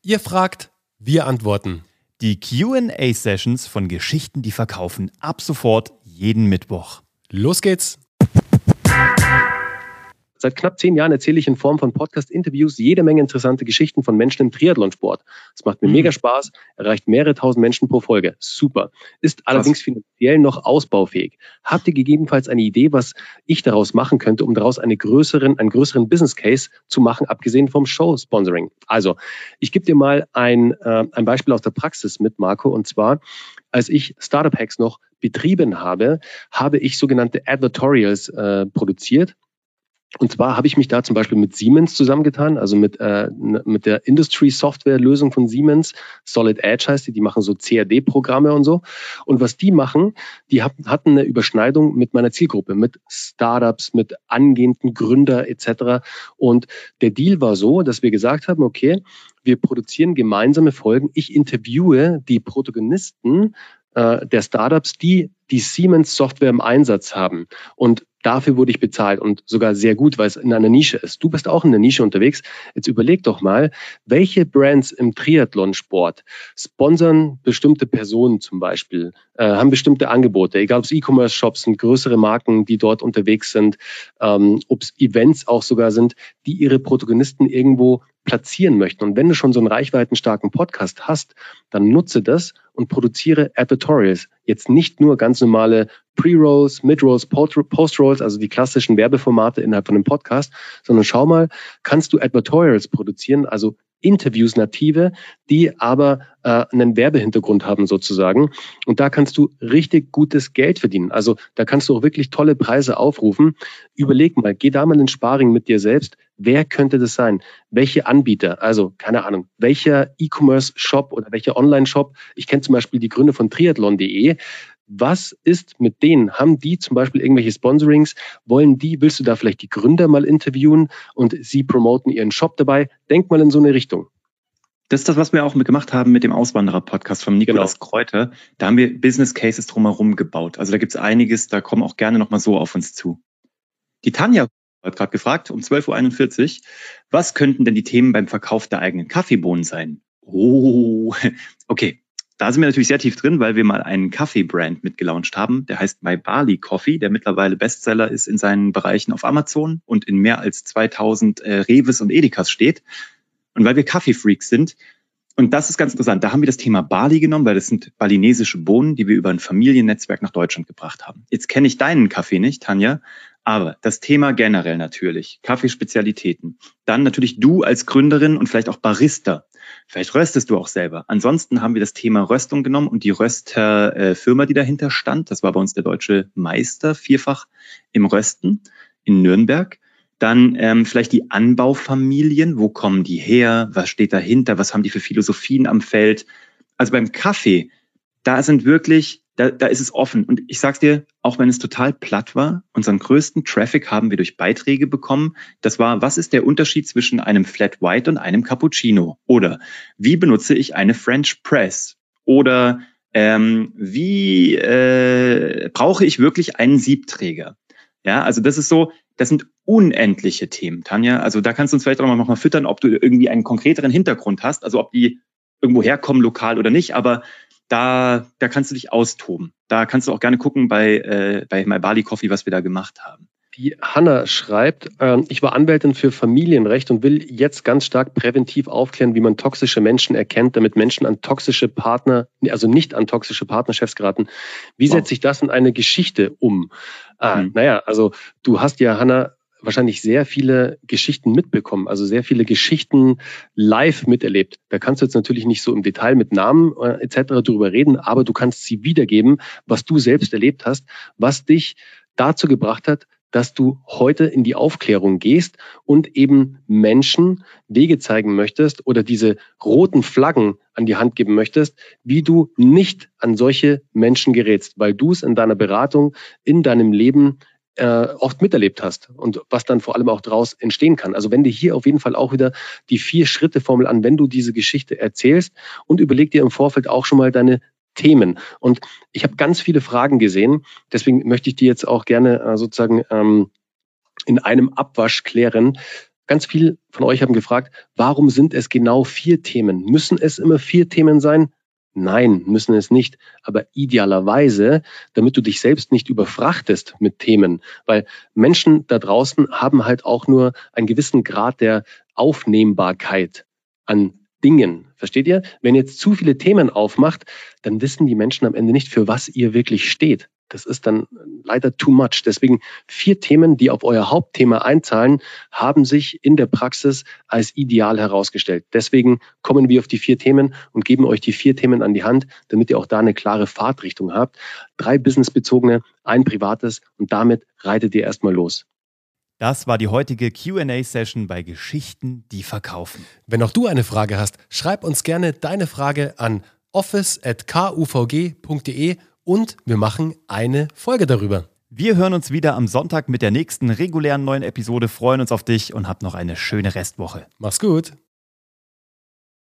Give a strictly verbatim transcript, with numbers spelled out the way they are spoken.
Ihr fragt, wir antworten. Die Q and A-Sessions von Geschichten, die verkaufen, ab sofort jeden Mittwoch. Los geht's! Seit knapp zehn Jahren erzähle ich in Form von Podcast-Interviews jede Menge interessante Geschichten von Menschen im Triathlonsport. Es macht mir mhm. mega Spaß, erreicht mehrere tausend Menschen pro Folge. Super. Ist allerdings finanziell noch ausbaufähig. Habt ihr gegebenenfalls eine Idee, was ich daraus machen könnte, um daraus eine größeren, einen größeren Business Case zu machen, abgesehen vom Show-Sponsoring? Also, ich gebe dir mal ein, äh, ein Beispiel aus der Praxis mit, Marco, und zwar, als ich Startup Hacks noch betrieben habe, habe ich sogenannte Advertorials äh, produziert. Und zwar habe ich mich da zum Beispiel mit Siemens zusammengetan, also mit äh, mit der Industry-Software-Lösung von Siemens, Solid Edge heißt die, die machen so C A D-Programme und so. Und was die machen, die hatten eine Überschneidung mit meiner Zielgruppe, mit Startups, mit angehenden Gründer et cetera. Und der Deal war so, dass wir gesagt haben, okay, wir produzieren gemeinsame Folgen. Ich interviewe die Protagonisten äh, der Startups, die die Siemens-Software im Einsatz haben. Und dafür wurde ich bezahlt und sogar sehr gut, weil es in einer Nische ist. Du bist auch in der Nische unterwegs. Jetzt überleg doch mal, welche Brands im Triathlonsport sponsern bestimmte Personen zum Beispiel, äh, haben bestimmte Angebote, egal ob es E-Commerce-Shops sind, größere Marken, die dort unterwegs sind, ähm, ob es Events auch sogar sind, die ihre Protagonisten irgendwo platzieren möchten. Und wenn du schon so einen reichweitenstarken Podcast hast, dann nutze das und produziere Advertorials. Jetzt nicht nur ganz normale Pre-Rolls, Mid-Rolls, Post-Rolls, also die klassischen Werbeformate innerhalb von einem Podcast, sondern schau mal, kannst du Advertorials produzieren, also Interviews native, die aber äh, einen Werbehintergrund haben sozusagen. Und da kannst du richtig gutes Geld verdienen. Also da kannst du auch wirklich tolle Preise aufrufen. Überleg mal, geh da mal in Sparring mit dir selbst. Wer könnte das sein? Welche Anbieter? Also keine Ahnung, welcher E-Commerce-Shop oder welcher Online-Shop? Ich kenne zum Beispiel die Gründer von triathlon punkt de. Was ist mit denen? Haben die zum Beispiel irgendwelche Sponsorings? Wollen die, willst du da vielleicht die Gründer mal interviewen und sie promoten ihren Shop dabei? Denk mal in so eine Richtung. Das ist das, was wir auch gemacht haben mit dem Auswanderer-Podcast von Nikolaus genau. Kräuter. Da haben wir Business Cases drumherum gebaut. Also da gibt es einiges, da kommen auch gerne nochmal so auf uns zu. Die Tanja hat gerade gefragt, um zwölf Uhr einundvierzig, was könnten denn die Themen beim Verkauf der eigenen Kaffeebohnen sein? Oh, okay. Da sind wir natürlich sehr tief drin, weil wir mal einen Kaffee-Brand mitgelauncht haben. Der heißt My Barley Coffee, der mittlerweile Bestseller ist in seinen Bereichen auf Amazon und in mehr als zweitausend äh, Reves und Edekas steht. Und weil wir Kaffee-Freaks sind, und das ist ganz interessant, da haben wir das Thema Barley genommen, weil das sind balinesische Bohnen, die wir über ein Familiennetzwerk nach Deutschland gebracht haben. Jetzt kenne ich deinen Kaffee nicht, Tanja, aber das Thema generell natürlich, Kaffeespezialitäten. Dann natürlich du als Gründerin und vielleicht auch Barista. Vielleicht röstest du auch selber. Ansonsten haben wir das Thema Röstung genommen und die Rösterfirma, die dahinter stand. Das war bei uns der deutsche Meister, vierfach im Rösten in Nürnberg. Dann ähm, vielleicht die Anbaufamilien. Wo kommen die her? Was steht dahinter? Was haben die für Philosophien am Feld? Also beim Kaffee, da sind wirklich, da, da ist es offen. Und ich sag's dir, auch wenn es total platt war, unseren größten Traffic haben wir durch Beiträge bekommen. Das war, was ist der Unterschied zwischen einem Flat White und einem Cappuccino? Oder wie benutze ich eine French Press? Oder ähm, wie äh, brauche ich wirklich einen Siebträger? Ja, also das ist so, das sind unendliche Themen, Tanja. Also da kannst du uns vielleicht auch noch mal füttern, ob du irgendwie einen konkreteren Hintergrund hast, also ob die irgendwo herkommen, lokal oder nicht, aber Da, da kannst du dich austoben. Da kannst du auch gerne gucken bei, äh, bei My Barley Coffee, was wir da gemacht haben. Die Hanna schreibt, äh, ich war Anwältin für Familienrecht und will jetzt ganz stark präventiv aufklären, wie man toxische Menschen erkennt, damit Menschen an toxische Partner, also nicht an toxische Partnerchefs geraten. Wie wow. setze ich das in eine Geschichte um? Ah, hm. Naja, also du hast ja, Hanna, wahrscheinlich sehr viele Geschichten mitbekommen, also sehr viele Geschichten live miterlebt. Da kannst du jetzt natürlich nicht so im Detail mit Namen äh, et cetera drüber reden, aber du kannst sie wiedergeben, was du selbst erlebt hast, was dich dazu gebracht hat, dass du heute in die Aufklärung gehst und eben Menschen Wege zeigen möchtest oder diese roten Flaggen an die Hand geben möchtest, wie du nicht an solche Menschen gerätst, weil du es in deiner Beratung, in deinem Leben äh, oft miterlebt hast und was dann vor allem auch daraus entstehen kann. Also wende hier auf jeden Fall auch wieder die Vier-Schritte-Formel an, wenn du diese Geschichte erzählst, und überleg dir im Vorfeld auch schon mal deine Themen. Und ich habe ganz viele Fragen gesehen, deswegen möchte ich die jetzt auch gerne äh, sozusagen ähm, in einem Abwasch klären. Ganz viele von euch haben gefragt, warum sind es genau vier Themen? Müssen es immer vier Themen sein? Nein, müssen es nicht. Aber idealerweise, damit du dich selbst nicht überfrachtest mit Themen, weil Menschen da draußen haben halt auch nur einen gewissen Grad der Aufnehmbarkeit an Dingen. Versteht ihr? Wenn ihr jetzt zu viele Themen aufmacht, dann wissen die Menschen am Ende nicht, für was ihr wirklich steht. Das ist dann leider too much. Deswegen vier Themen, die auf euer Hauptthema einzahlen, haben sich in der Praxis als ideal herausgestellt. Deswegen kommen wir auf die vier Themen und geben euch die vier Themen an die Hand, damit ihr auch da eine klare Fahrtrichtung habt. Drei businessbezogene, ein privates und damit reitet ihr erstmal los. Das war die heutige Q and A-Session bei Geschichten, die verkaufen. Wenn auch du eine Frage hast, schreib uns gerne deine Frage an office at k u v g punkt d e und wir machen eine Folge darüber. Wir hören uns wieder am Sonntag mit der nächsten regulären neuen Episode, freuen uns auf dich und habt noch eine schöne Restwoche. Mach's gut.